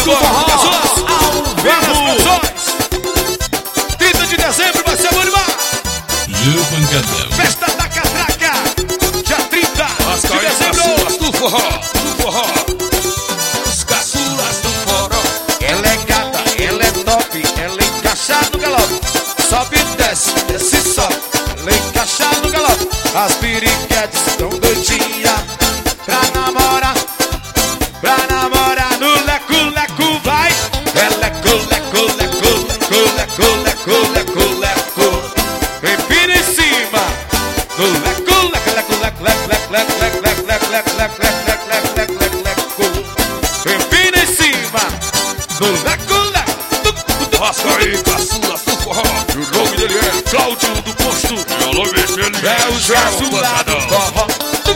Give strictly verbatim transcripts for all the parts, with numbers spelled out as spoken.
do forró, ao vivo. trinta de dezembro vai ser bom demais. Gil Pancadão. Festa da Catraca, dia trinta de dezembro. Do forró, do forró. Os caçulas do forró. Ela é gata, ela é top, ela encaixa no galope. Sobe e desce, desce e sobe, ela encaixa no galope. As piriquetes estão doidinhas pra namorar, pra namorar no leco, leco, vai. É leco, leco, leco, leco, leco, leco, leco, leco. Empina em cima, no leco, leco, leco, leco, leco, leco, leco, leco, leco, leco, leco, leco, leco, leco, leco, leco. Empina em cima, no leco, leco. Rasca aí, caçulas do forró. E o nome dele é Cláudio do Posto. E o nome dele É o caçula do forró.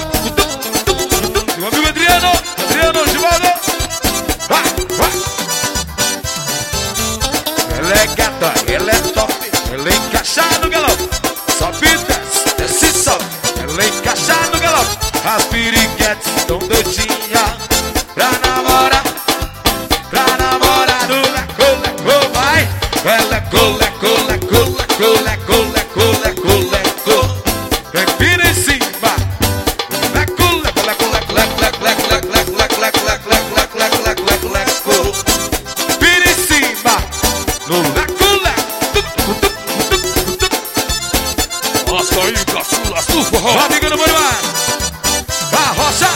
Meu amigo Adriano, Adriano, Givaldo. Vai, vai. Ela é gata, ela é top, ela encaixa no galope. Sobe e desce, desce e sobe, ela encaixa no galope. As piriquetes estão doidinhas pra namorar, pra namorar no leco, leco, vai. É leco, leco, leco, leco, leco, leco, leco, leco. Empina em cima, leco, leco, leco, leco, leco, leco, leco, leco, leco, leco, leco, leco, leco, leco, leco, leco. Empina em cima, no leco, leco. Rasca aí, caçulas do forró. Vai ficando bom demais. Vai, rocha.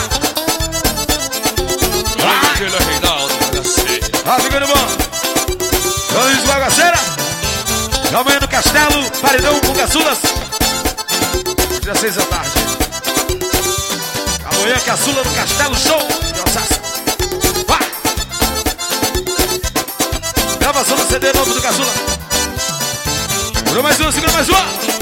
O nome dele é Reinaldo Bagaceira. Vai ficando bom. Luiz Bagaceira. Amanhã no Castelo, paredão com caçulas. Dia seis da tarde. Amanhã caçula no Castelo, show de Osasco. Vai. Gravação do C D novo do caçula. Segura mais uma, segura mais uma.